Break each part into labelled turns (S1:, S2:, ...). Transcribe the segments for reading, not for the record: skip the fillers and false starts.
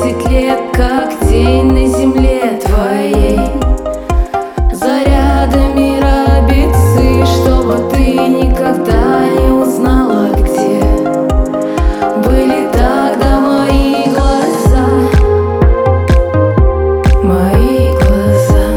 S1: 10 лет, как день на земле твоей. Заряда мира бесы, чтобы ты никогда не узнала, где были тогда мои глаза. Мои глаза.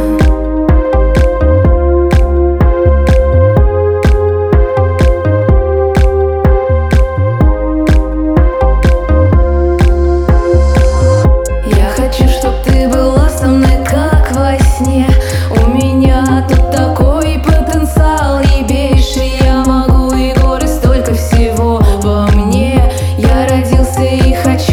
S1: Я хочу, чтоб ты была со мной как во сне. У меня тут такой потенциал ебейший. Я могу, и горы, столько всего во мне. Я родился и хочу